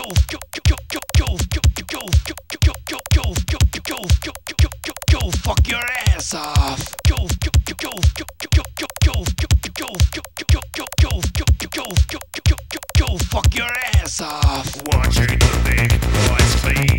fuck your ass off. Go fuck your ass off. Watching the big boys clean.